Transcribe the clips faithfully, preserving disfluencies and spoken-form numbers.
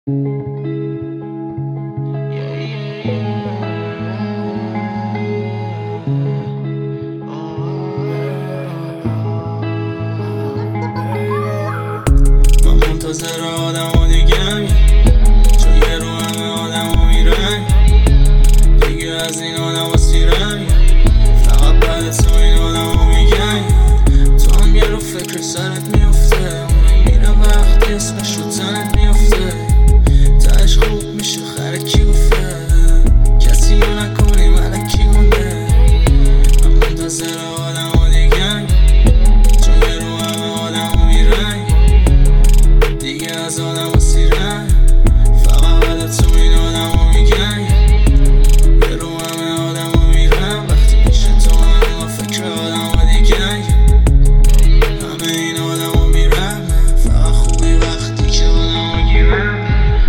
من منتظر آدم و دیگم، چون یه رو همه آدم و میرم دیگه. از این آدم و سیرم فقط بعد تو این آدم و میگم. تو هم یه رو فکر سرت میفته، اونم میره وقتی اسمش رو تنت میفته. تهش خوب میشه خره کی گفته، کسی رو نکنی ملکی گنده. من منتظر آدم و دیگم، چون یه رو همه آدم و میرم دیگه. از آدم و سیرم فقط بعد تو این آدم و میگم. یه رو همه آدم و میرم وقتی پیش تو هم فکر آدم و دیگم. همه این آدم و میرم فقط خوبی وقتی که آدم و گیرم.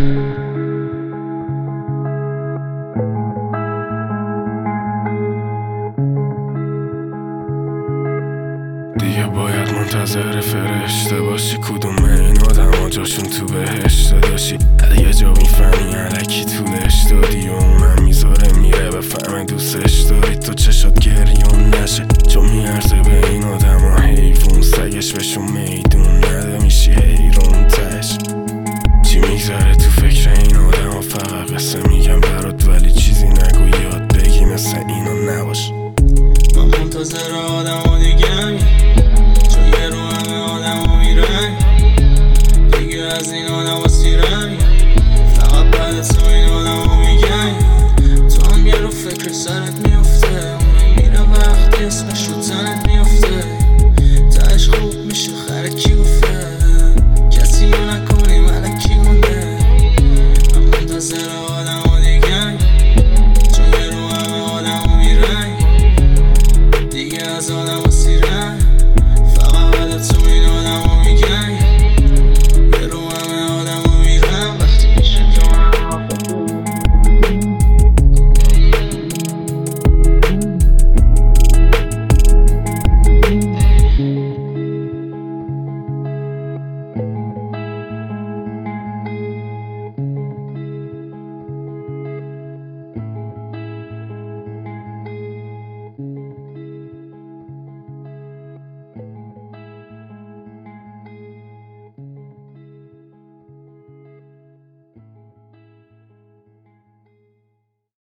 دیگه باید منتظر فرشته باشی، کدوم این آدم ها جاشون تو بهشت داشتی. یه جا میفهمی علکی طولش دادی و اونم میذاره میره بفهمه دوستش داری. تو چشات گریون نشه چون میارزه به این آدم ها حیوون. سگش بهشون میدون نده میشی حیرون تش. چی میگذره تو فکر این آدم ها؟ فقط قصه میگم برات ولی چیزی نگو یاد بگی مثل اینا نباش. من منتظر